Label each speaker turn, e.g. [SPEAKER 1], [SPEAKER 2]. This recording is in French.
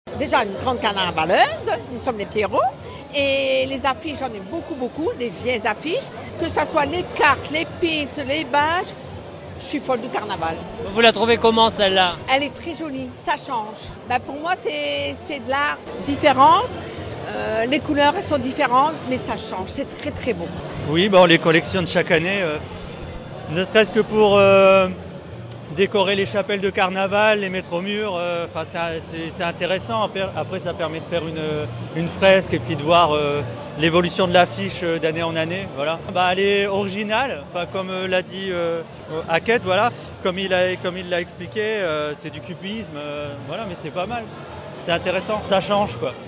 [SPEAKER 1] Déjà une grande carnavaleuse, nous sommes les Pierrots. Et les affiches, j'en ai beaucoup, des vieilles affiches. Que ce soit les cartes, les pins, les badges, je suis folle du carnaval.
[SPEAKER 2] Vous la trouvez comment celle-là?
[SPEAKER 1] Elle est très jolie, ça change. Pour moi, c'est de l'art différent. Les couleurs, elles sont différentes, mais ça change. C'est très beau.
[SPEAKER 3] Oui, on les collectionne chaque année, ne serait-ce que pour décorer les chapelles de carnaval, les mettre au mur. C'est intéressant. Après, ça permet de faire une fresque et puis de voir l'évolution de l'affiche d'année en année. Voilà. Elle est originale, comme l'a dit Hackett, voilà. Comme il l'a expliqué, c'est du cubisme, voilà, mais c'est pas mal. C'est intéressant, ça change, quoi.